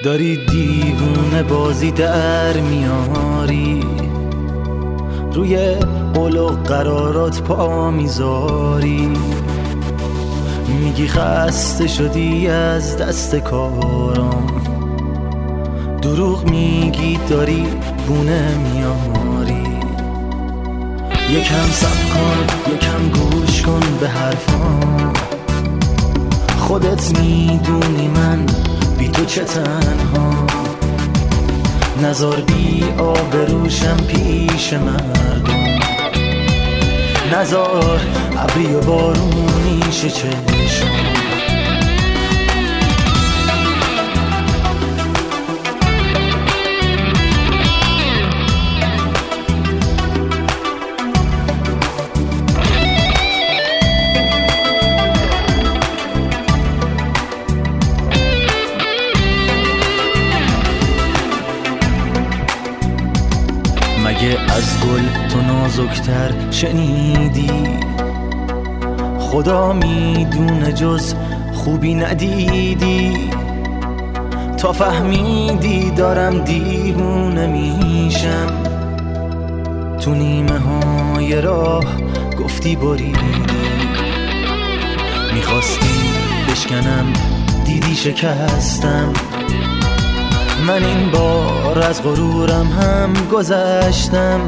داری دیوونه بازی در میاری، روی قول و قرارات پا میذاری، میگی خسته شدی از دست کارم، دروغ میگی داری بونه میاری. یکم صبر کن، یکم گوش کن به حرفام، خودت میدونی من بی تو چه تنها، نزار بی آبروشم پیش مردم، نزار ابری و بارونی شه چشم. مگه از گل تو نازکتر شنیدی؟ خدا میدونه جز خوبی ندیدی، تا فهمیدی دارم دیوونه میشم، تو نیمه های راه گفتی بریدی، میخواستی بشکنم دیدی شکستم، من این بار از غرورم هم گذشتم،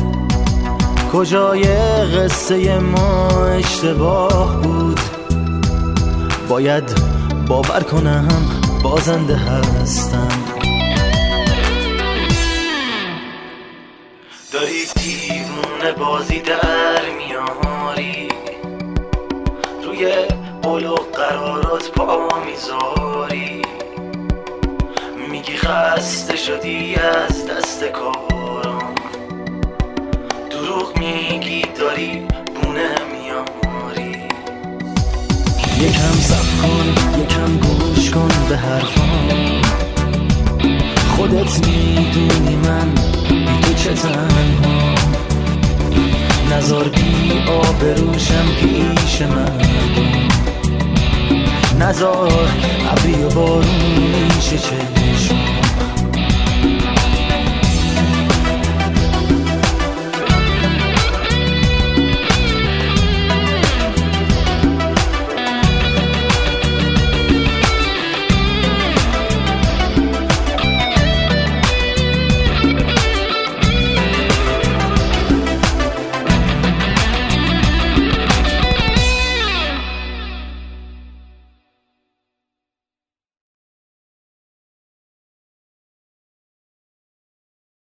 کجای قصه ما اشتباه بود، باید باور کنم بازنده هستم. داری دیوونه بازی در میاری، روی قول و قرارات پا میذاری، میگی خسته شدی از دست کارم، دروغ میگی داری بونه میاری. یکم صبر کن، یکم گوش کن به حرفام، خودت میدونی من بی تو چه تنها، نزار بی آبروشم پیش مردم، نزار ابری و بارونی شه چشم.